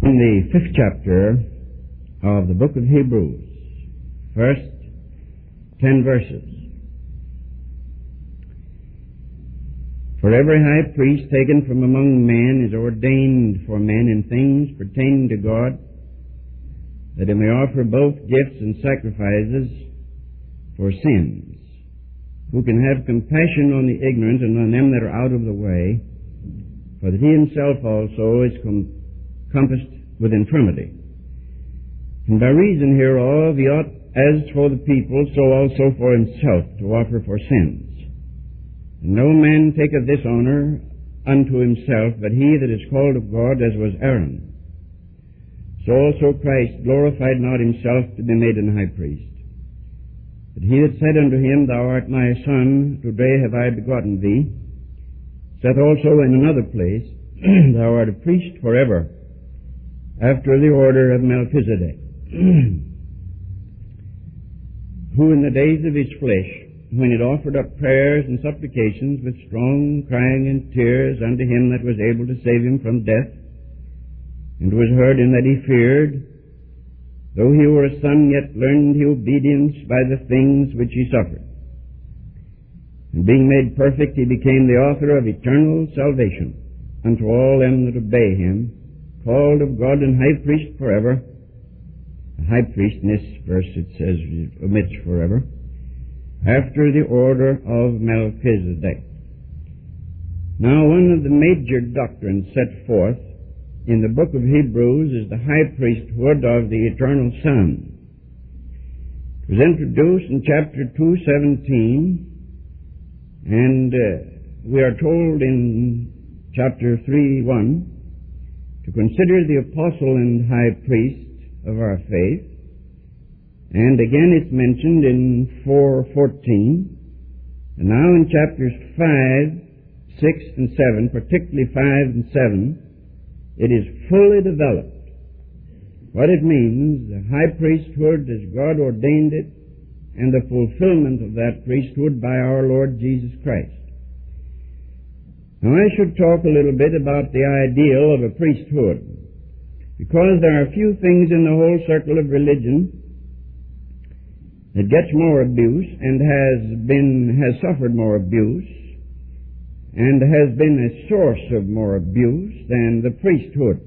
In the 5th chapter of the book of Hebrews, first 10 verses. For every high priest taken from among men is ordained for men in things pertaining to God, that he may offer both gifts and sacrifices for sins, who can have compassion on the ignorant and on them that are out of the way, for that he himself also is compassed with infirmity. And by reason hereof he ought, as for the people, so also for himself, to offer for sins. And no man taketh this honor unto himself, but he that is called of God, as was Aaron. So also Christ glorified not himself to be made an high priest. But he that said unto him, Thou art my son, today have I begotten thee, saith also in another place, Thou art a priest forever, after the order of Melchizedek, who in the days of his flesh, when it offered up prayers and supplications with strong crying and tears unto him that was able to save him from death, and was heard in that he feared, though he were a son, yet learned he obedience by the things which he suffered. And being made perfect, he became the author of eternal salvation unto all them that obey him, called of God and high priest forever. A high priest, in this verse it says, it omits forever, after the order of Melchizedek. Now, one of the major doctrines set forth in the book of Hebrews is the high priesthood of the eternal Son. It was introduced in chapter 2:17, and we are told in chapter 3:1 to consider the apostle and high priest of our faith. And again it's mentioned in 4:14. And now in chapters 5, 6, and 7, particularly 5 and 7, it is fully developed what it means, the high priesthood as God ordained it, and the fulfillment of that priesthood by our Lord Jesus Christ. Now I should talk a little bit about the ideal of a priesthood, because there are a few things in the whole circle of religion that gets more abuse and has suffered more abuse and has been a source of more abuse than the priesthood.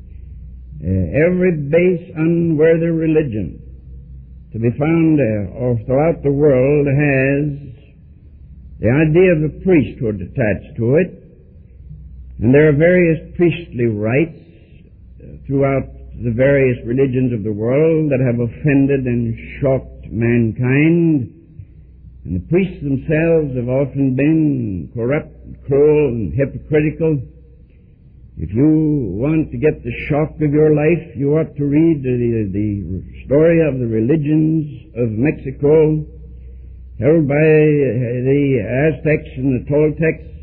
Every base, unworthy religion to be found throughout the world has the idea of the priesthood attached to it. And there are various priestly rites throughout the various religions of the world that have offended and shocked mankind. And the priests themselves have often been corrupt, cruel, and hypocritical. If you want to get the shock of your life, you ought to read the story of the religions of Mexico, held by the Aztecs and the Toltecs.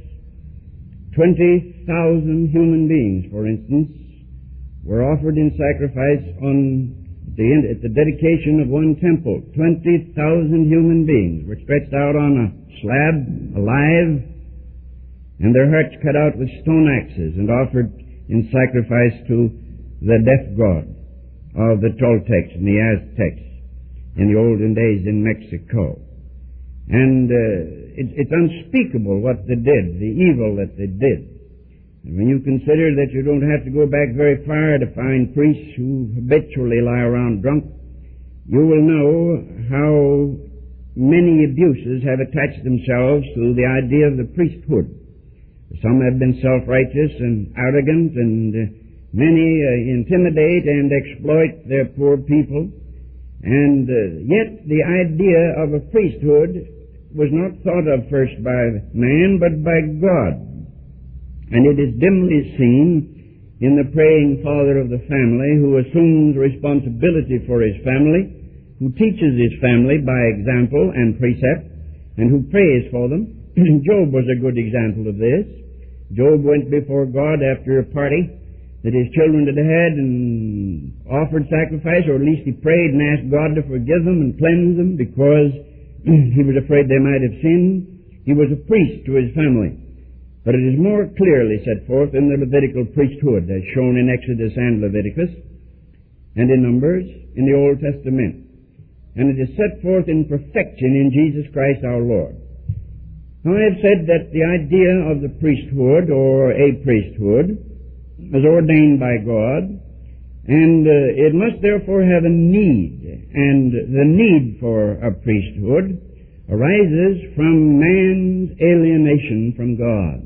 20,000 human beings, for instance, were offered in sacrifice at the dedication of one temple. 20,000 human beings were stretched out on a slab, alive, and their hearts cut out with stone axes and offered in sacrifice to the death god of the Toltecs and the Aztecs in the olden days in Mexico. And it's unspeakable what they did, the evil that they did. And when you consider that you don't have to go back very far to find priests who habitually lie around drunk, you will know how many abuses have attached themselves to the idea of the priesthood. Some have been self-righteous and arrogant, and many intimidate and exploit their poor people. And yet the idea of a priesthood was not thought of first by man, but by God. And it is dimly seen in the praying father of the family, who assumes responsibility for his family, who teaches his family by example and precept, and who prays for them. Job was a good example of this. Job went before God after a party that his children had had and offered sacrifice, or at least he prayed and asked God to forgive them and cleanse them because he was afraid they might have sinned. He was a priest to his family. But it is more clearly set forth in the Levitical priesthood, as shown in Exodus and Leviticus, and in Numbers in the Old Testament. And it is set forth in perfection in Jesus Christ our Lord. Now I have said that the idea of the priesthood, or a priesthood, is ordained by God, and it must therefore have a need. And the need for a priesthood arises from man's alienation from God.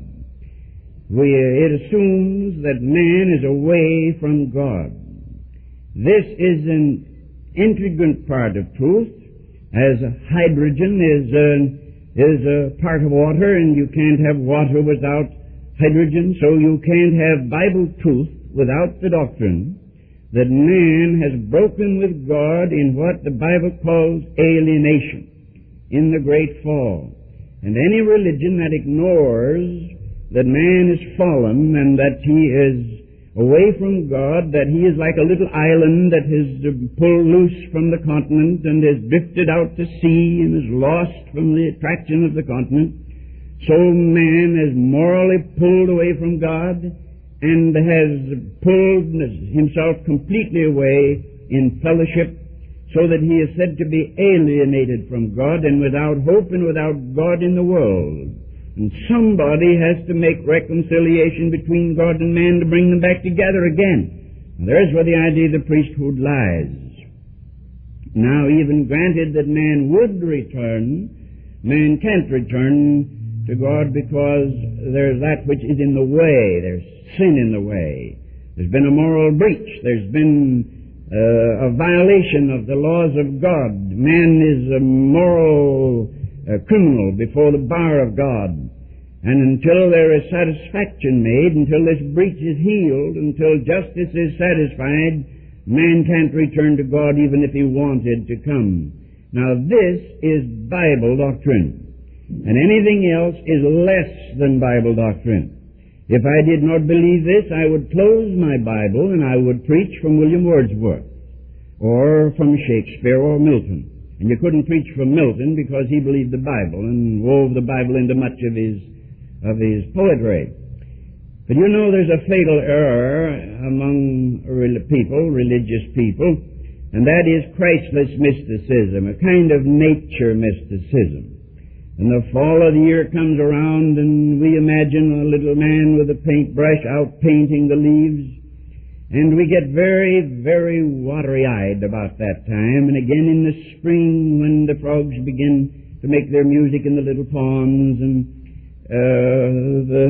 It assumes that man is away from God. This is an intricate part of truth, as hydrogen is a part of water, and you can't have water without hydrogen, so you can't have Bible truth without the doctrine that man has broken with God in what the Bible calls alienation in the great fall. And any religion that ignores that man is fallen and that he is away from God, that he is like a little island that has pulled loose from the continent and has drifted out to sea and is lost from the attraction of the continent, so man is morally pulled away from God and has pulled himself completely away in fellowship, so that he is said to be alienated from God and without hope and without God in the world. And somebody has to make reconciliation between God and man to bring them back together again. And there's where the idea of the priesthood lies. Now, even granted that man would return, man can't return to God because there's that which is in the way. There's sin in the way. There's been a moral breach. There's been a violation of the laws of God. Man is a moral criminal before the bar of God. And until there is satisfaction made, until this breach is healed, until justice is satisfied, man can't return to God even if he wanted to come. Now this is Bible doctrine. And anything else is less than Bible doctrine. If I did not believe this, I would close my Bible and I would preach from William Wordsworth or from Shakespeare or Milton. And you couldn't preach from Milton because he believed the Bible and wove the Bible into much of his poetry. But you know there's a fatal error among religious people, and that is Christless mysticism, a kind of nature mysticism. And the fall of the year comes around and we imagine a little man with a paintbrush out painting the leaves, and we get very, very watery-eyed about that time. And again in the spring when the frogs begin to make their music in the little ponds and the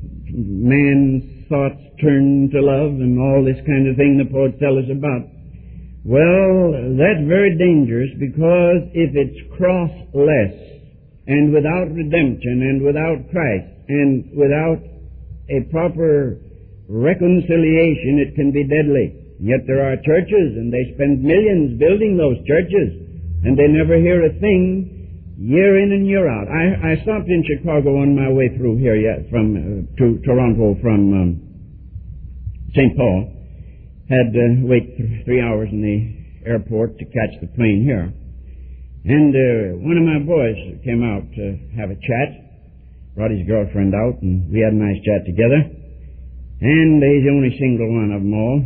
man's thoughts turn to love and all this kind of thing the poets tell us about. Well, that's very dangerous, because if it's crossless and without redemption and without Christ and without a proper reconciliation, it can be deadly. Yet there are churches, and they spend millions building those churches, and they never hear a thing year in and year out. I stopped in Chicago on my way through here to Toronto from St. Paul. Had to wait 3 hours in the airport to catch the plane here. And one of my boys came out to have a chat, brought his girlfriend out, and we had a nice chat together. And he's the only single one of them all.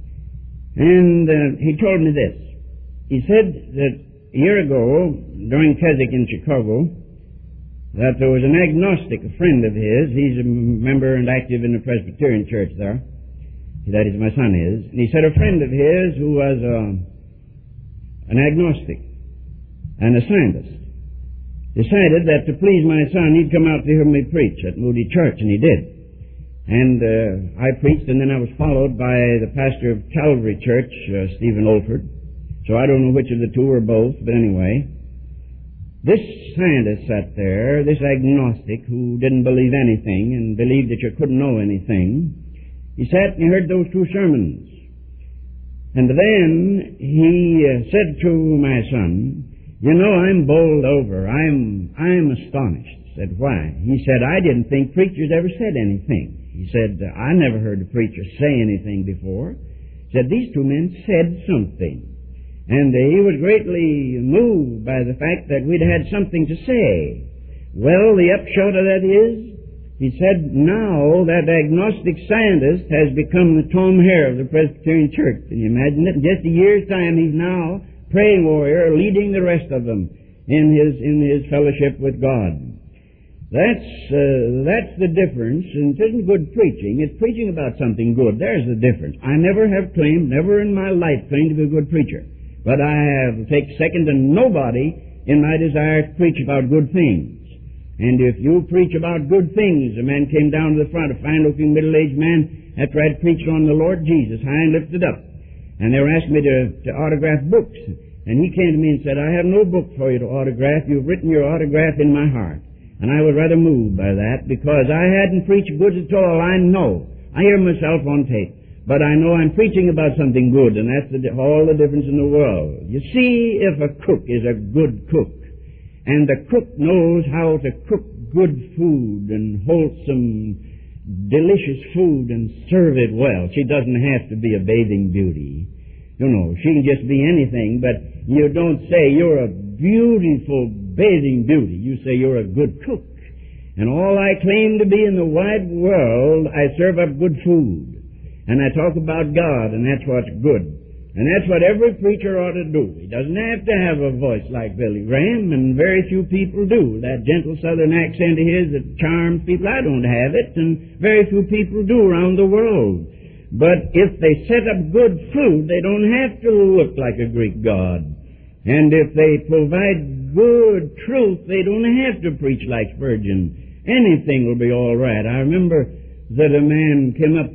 And he told me this. He said that a year ago, during Keswick in Chicago, that there was an agnostic, a friend of his. He's a member and active in the Presbyterian church there. That is, my son is. And he said a friend of his who was an agnostic and a scientist decided that to please my son, he'd come out to hear me preach at Moody Church, and he did. And I preached, and then I was followed by the pastor of Calvary Church, Stephen Olford. So I don't know which of the two or both, but anyway. This scientist sat there, this agnostic who didn't believe anything and believed that you couldn't know anything. He sat and he heard those two sermons. And then he said to my son, you know, I'm bowled over. I'm astonished. I said, why? He said, I didn't think preachers ever said anything. He said, I never heard a preacher say anything before. He said, these two men said something. And he was greatly moved by the fact that we'd had something to say. Well, the upshot of that is, He said now that agnostic scientist has become the Tom Hare of the Presbyterian Church. Can you imagine it? In just a year's time, he's now praying warrior, leading the rest of them in his fellowship with God. That's the difference, and it isn't good preaching. It's preaching about something good. There's the difference. I never have claimed, never in my life claimed to be a good preacher. But I have taken second to nobody in my desire to preach about good things. And if you preach about good things, a man came down to the front, a fine-looking middle-aged man, after I'd preached on the Lord Jesus, high and lifted up. And they were asking me to autograph books. And he came to me and said, I have no book for you to autograph. You've written your autograph in my heart. And I was rather moved by that, because I hadn't preached good at all. I know. I hear myself on tape. But I know I'm preaching about something good, and that's all the difference in the world. You see, if a cook is a good cook, and the cook knows how to cook good food and wholesome, delicious food and serve it well. She doesn't have to be a bathing beauty. You know, she can just be anything, but you don't say you're a beautiful bathing beauty. You say you're a good cook. And all I claim to be in the wide world, I serve up good food. And I talk about God, and that's what's good. And that's what every preacher ought to do. He doesn't have to have a voice like Billy Graham, and very few people do. That gentle southern accent of his that charms people, I don't have it, and very few people do around the world. But if they set up good food, they don't have to look like a Greek god. And if they provide good truth, they don't have to preach like Spurgeon. Anything will be all right. I remember that a man came up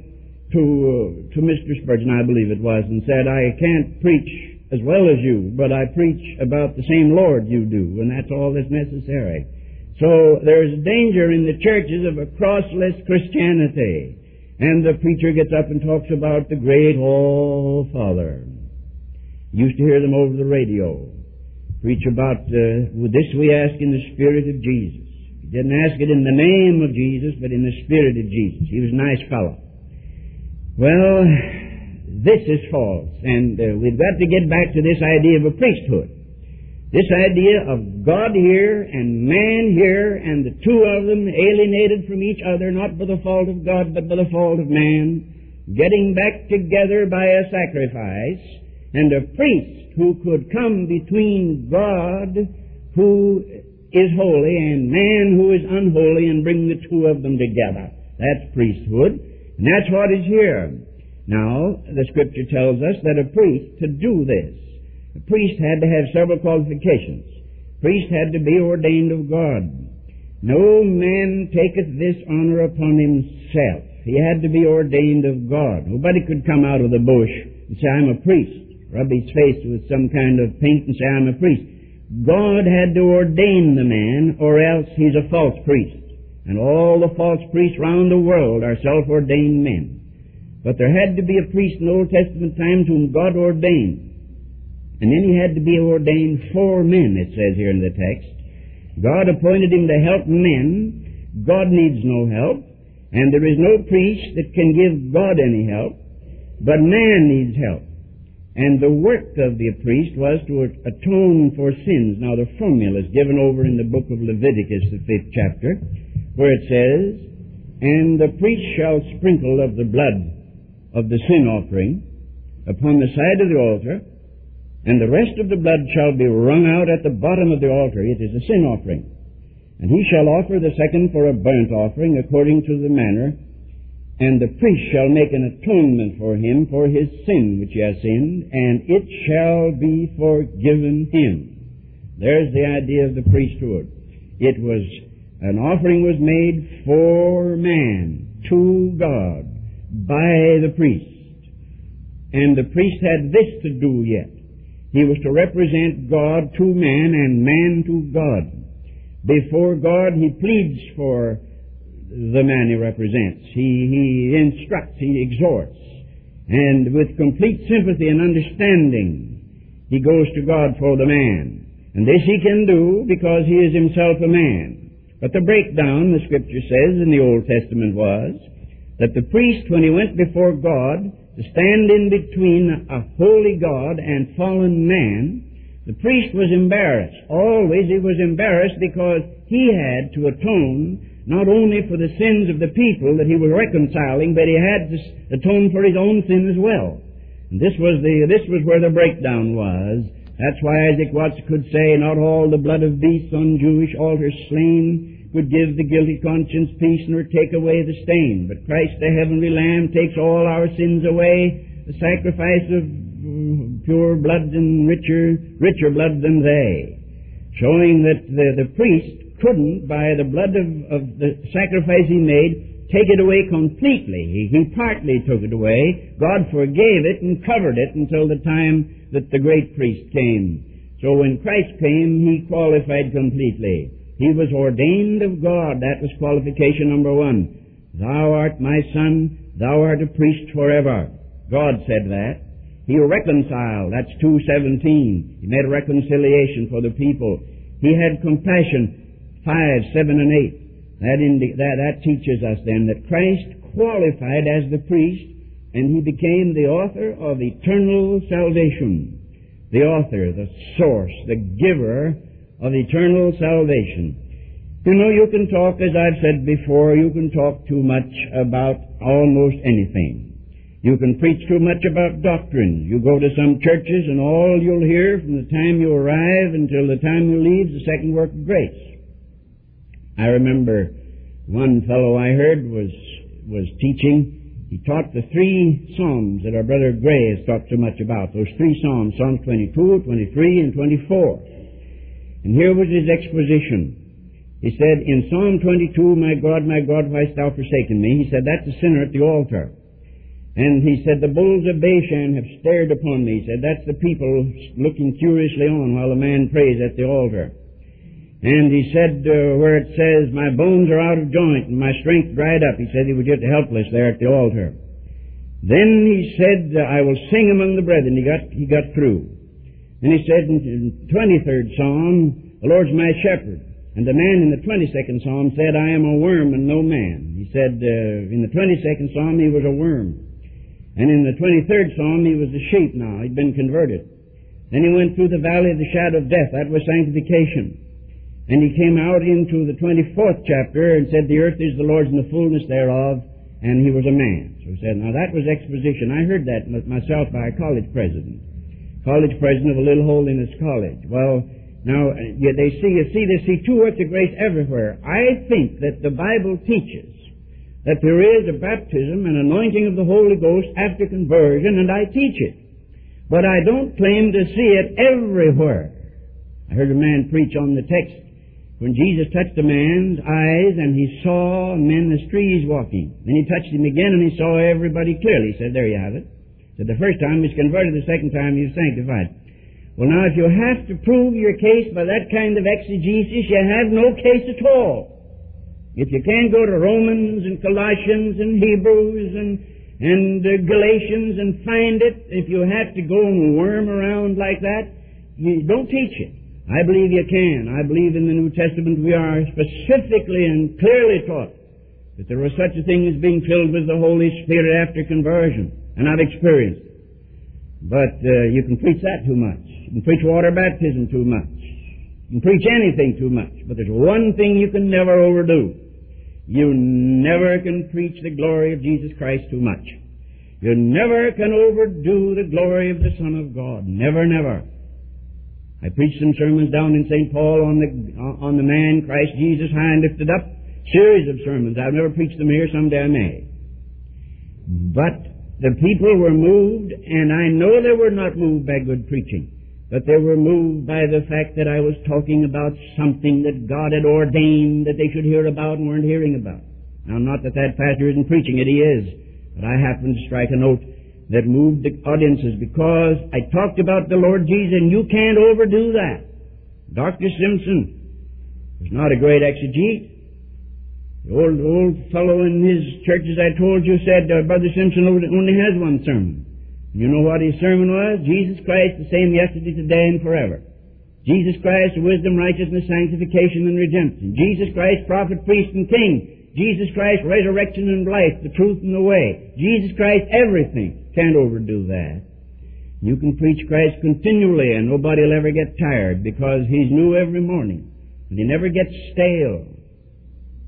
to Mr. Spurgeon, I believe it was, and said, I can't preach as well as you, but I preach about the same Lord you do, and that's all that's necessary. So there's danger in the churches of a crossless Christianity. And the preacher gets up and talks about the great All-Father. Used to hear them over the radio. Preach about, this we ask in the Spirit of Jesus. He didn't ask it in the name of Jesus, but in the Spirit of Jesus. He was a nice fellow. Well, this is false, and we've got to get back to this idea of a priesthood. This idea of God here and man here, and the two of them alienated from each other, not by the fault of God, but by the fault of man, getting back together by a sacrifice, and a priest who could come between God, who is holy, and man who is unholy, and bring the two of them together. That's priesthood. And that's what is here. Now, the Scripture tells us that a priest, to do this, a priest had to have several qualifications. A priest had to be ordained of God. No man taketh this honor upon himself. He had to be ordained of God. Nobody could come out of the bush and say, I'm a priest. Rub his face with some kind of paint and say, I'm a priest. God had to ordain the man, or else he's a false priest. And all the false priests round the world are self-ordained men. But there had to be a priest in Old Testament times whom God ordained. And then he had to be ordained for men, it says here in the text. God appointed him to help men. God needs no help. And there is no priest that can give God any help. But man needs help. And the work of the priest was to atone for sins. Now the formula is given over in the book of Leviticus, the 5th chapter, where it says, And the priest shall sprinkle of the blood of the sin offering upon the side of the altar, and the rest of the blood shall be wrung out at the bottom of the altar. It is a sin offering. And he shall offer the second for a burnt offering according to the manner, and the priest shall make an atonement for him for his sin which he has sinned, and it shall be forgiven him. There's the idea of the priesthood. An offering was made for man, to God, by the priest. And the priest had this to do yet. He was to represent God to man and man to God. Before God, he pleads for the man he represents. He instructs, he exhorts. And with complete sympathy and understanding, he goes to God for the man. And this he can do because he is himself a man. But the breakdown, the Scripture says in the Old Testament, was that the priest, when he went before God to stand in between a holy God and fallen man, the priest was embarrassed. Always he was embarrassed because he had to atone not only for the sins of the people that he was reconciling, but he had to atone for his own sin as well. And this was where the breakdown was. That's why Isaac Watts could say, not all the blood of beasts on Jewish altars slain would give the guilty conscience peace nor take away the stain. But Christ the heavenly Lamb takes all our sins away, the sacrifice of pure blood and richer blood than they. Showing that the priest couldn't, by the blood of the sacrifice he made, take it away completely. He partly took it away. God forgave it and covered it until the time that the great priest came. So when Christ came, he qualified completely. He was ordained of God. That was qualification number one. Thou art my son, thou art a priest forever. God said that. He reconciled. That's 2:17. He made a reconciliation for the people. He had compassion. 5, 7, and 8. That teaches us then that Christ qualified as the priest, and he became the author of eternal salvation. The author, the source, the giver of eternal salvation. You know, you can talk, as I've said before, you can talk too much about almost anything. You can preach too much about doctrine. You go to some churches and all you'll hear from the time you arrive until the time you leave is the second work of grace. I remember one fellow I heard was teaching. He taught the 3 Psalms that our brother Gray has talked so much about. Those 3 Psalms, Psalms 22, 23, and 24. And here was his exposition. He said, in Psalm 22, my God, why hast thou forsaken me? He said, that's a sinner at the altar. And he said, the bulls of Bashan have stared upon me. He said, that's the people looking curiously on while the man prays at the altar. And he said, where it says, my bones are out of joint and my strength dried up, he said he was just helpless there at the altar. Then he said, I will sing among the brethren. He got through. And he said in the 23rd Psalm, the Lord's my shepherd. And the man in the 22nd Psalm said, I am a worm and no man. He said, in the 22nd Psalm he was a worm. And in the 23rd Psalm he was a sheep now. He'd been converted. Then he went through the valley of the shadow of death. That was sanctification. And he came out into the 24th chapter and said, the earth is the Lord's and the fullness thereof, and he was a man. So he said, now that was exposition. I heard that myself by a college president of a little holiness college. Well, now, they see 2 works of grace everywhere. I think that the Bible teaches that there is a baptism and anointing of the Holy Ghost after conversion, and I teach it. But I don't claim to see it everywhere. I heard a man preach on the text when Jesus touched a man's eyes and he saw men as trees walking. Then he touched him again and he saw everybody clearly. He said, there you have it. He said, the first time he was converted, the second time he was sanctified. Well, now, if you have to prove your case by that kind of exegesis, you have no case at all. If you can't go to Romans and Colossians and Hebrews and Galatians and find it, if you have to go and worm around like that, you don't teach it. I believe you can. I believe in the New Testament we are specifically and clearly taught that there was such a thing as being filled with the Holy Spirit after conversion. And I've experienced it. But you can preach that too much. You can preach water baptism too much. You can preach anything too much. But there's one thing you can never overdo. You never can preach the glory of Jesus Christ too much. You never can overdo the glory of the Son of God. Never, never. I preached some sermons down in St. Paul on the man Christ Jesus high and lifted up. Series of sermons. I've never preached them here. Someday I may. But the people were moved, and I know they were not moved by good preaching, but they were moved by the fact that I was talking about something that God had ordained that they should hear about and weren't hearing about. Now, not that pastor isn't preaching it, he is. But I happened to strike a note that moved the audiences because I talked about the Lord Jesus, and you can't overdo that. Dr. Simpson was not a great exegete. The old fellow in his church, as I told you, said, Brother Simpson only has one sermon. And you know what his sermon was? Jesus Christ the same yesterday, today, and forever. Jesus Christ, wisdom, righteousness, sanctification, and redemption. Jesus Christ, prophet, priest, and king. Jesus Christ, resurrection and life, the truth and the way. Jesus Christ, everything. Can't overdo that. You can preach Christ continually and nobody will ever get tired because He's new every morning. And He never gets stale.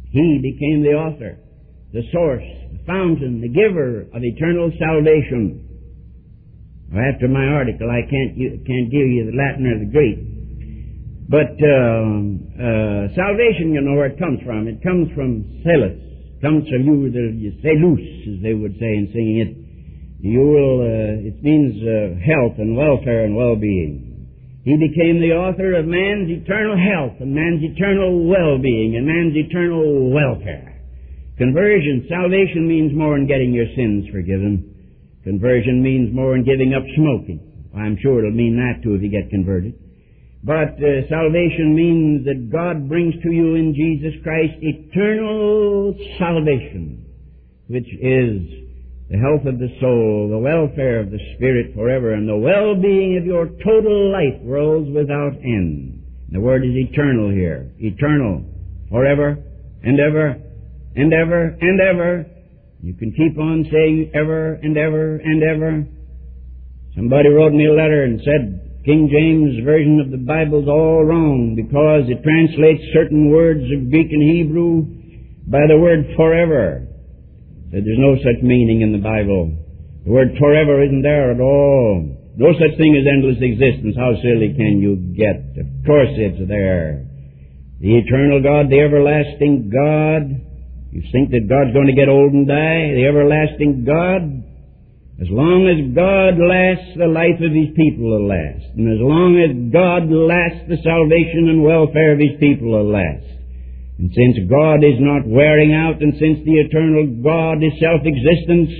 He became the author, the source, the fountain, the giver of eternal salvation. After my article, I can't give you the Latin or the Greek. But salvation, you know where it comes from. It comes from salus. It comes from salus, as they would say in singing it. It means health and welfare and well-being. He became the author of man's eternal health and man's eternal well-being and man's eternal welfare. Conversion, salvation means more than getting your sins forgiven. Conversion means more than giving up smoking. I'm sure it'll mean that too if you get converted. But salvation means that God brings to you in Jesus Christ eternal salvation, which is the health of the soul, the welfare of the spirit forever, and the well-being of your total life, worlds without end. The word is eternal here. Eternal. Forever and ever and ever and ever. You can keep on saying ever and ever and ever. Somebody wrote me a letter and said King James Version of the Bible's all wrong because it translates certain words of Greek and Hebrew by the word forever. Said there's no such meaning in the Bible. The word forever isn't there at all. No such thing as endless existence. How silly can you get? Of course it's there. The eternal God, the everlasting God. You think that God's going to get old and die? The everlasting God. As long as God lasts, the life of His people will last. And as long as God lasts, the salvation and welfare of His people will last. And since God is not wearing out, and since the eternal God is self-existent,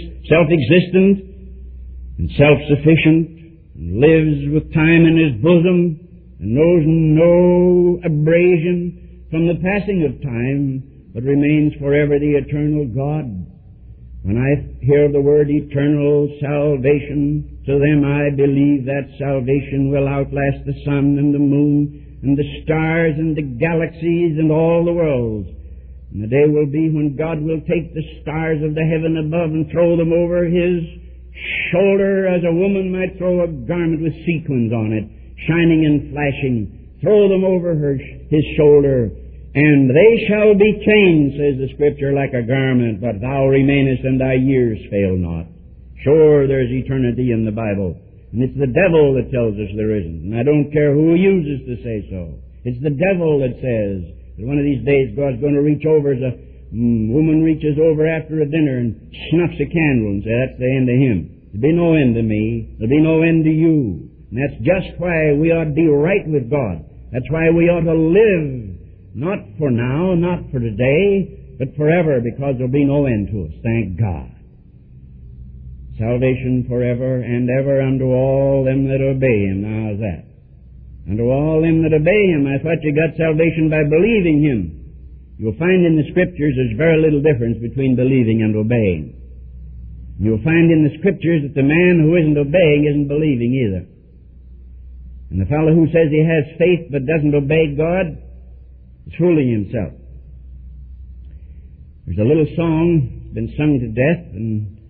and self-sufficient, and lives with time in His bosom, and knows no abrasion from the passing of time, but remains forever the eternal God. When I hear the word eternal salvation, to them I believe that salvation will outlast the sun and the moon and the stars and the galaxies and all the worlds. And the day will be when God will take the stars of the heaven above and throw them over His shoulder as a woman might throw a garment with sequins on it, shining and flashing. Throw them over His shoulder. And they shall be changed, says the Scripture, like a garment, but thou remainest and thy years fail not. Sure, there's eternity in the Bible. And it's the devil that tells us there isn't. And I don't care who uses to say so. It's the devil that says that one of these days God's going to reach over as a woman reaches over after a dinner and snuffs a candle and say, that's the end of him. There'll be no end to me. There'll be no end to you. And that's just why we ought to be right with God. That's why we ought to live, not for now, not for today, but forever, because there'll be no end to us. Thank God. Salvation forever and ever unto all them that obey Him. Now, how's that? Unto all them that obey Him. I thought you got salvation by believing Him. You'll find in the Scriptures there's very little difference between believing and obeying. You'll find in the Scriptures that the man who isn't obeying isn't believing either. And the fellow who says he has faith but doesn't obey God is fooling himself. There's a little song been sung to death and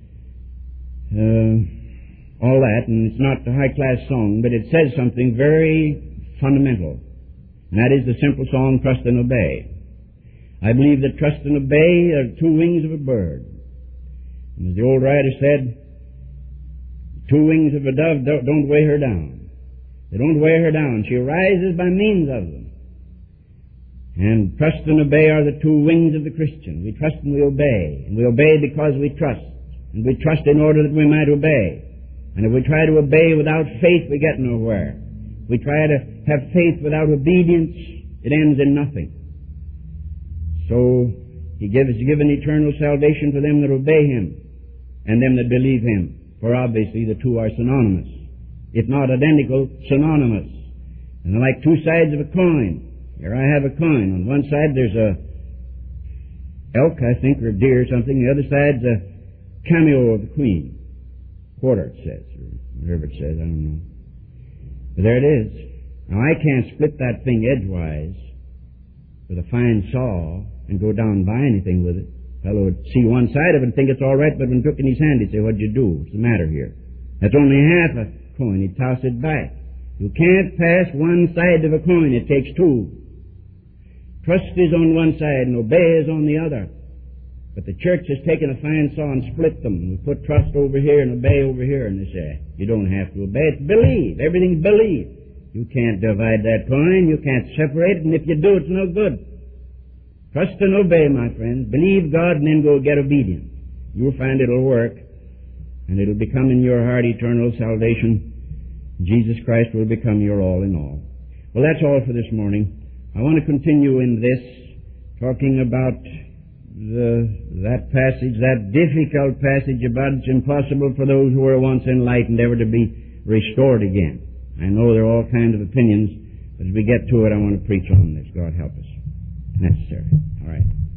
all that, and it's not a high-class song, but it says something very fundamental, and that is the simple song, Trust and Obey. I believe that trust and obey are two wings of a bird. And as the old writer said, two wings of a dove don't weigh her down. They don't weigh her down. She rises by means of them. And trust and obey are the two wings of the Christian. We trust and we obey. And we obey because we trust. And we trust in order that we might obey. And if we try to obey without faith, we get nowhere. If we try to have faith without obedience, it ends in nothing. So, He has given eternal salvation to them that obey Him and them that believe Him. For obviously the two are synonymous. If not identical, synonymous. And they're like two sides of a coin. Here I have a coin. On one side there's a elk, I think, or a deer or something. The other side's a cameo of the Queen. Quarter, it says, or whatever it says, I don't know. But there it is. Now, I can't split that thing edgewise with a fine saw and go down and buy anything with it. A fellow would see one side of it and think it's all right, but when he took it in his hand, he'd say, what'd you do? What's the matter here? That's only half a coin. He'd toss it back. You can't pass one side of a coin. It takes two. Trust is on one side and obey is on the other. But the church has taken a fine saw and split them. We put trust over here and obey over here, and they say, you don't have to obey, it's believe. Everything's believe. You can't divide that coin, you can't separate it, and if you do, it's no good. Trust and obey, my friends. Believe God and then go get obedient. You'll find it'll work, and it'll become in your heart eternal salvation. Jesus Christ will become your all in all. Well, that's all for this morning. I want to continue in this, talking about that passage, that difficult passage about it's impossible for those who were once enlightened ever to be restored again. I know there are all kinds of opinions, but as we get to it, I want to preach on this. God help us. Necessary. All right.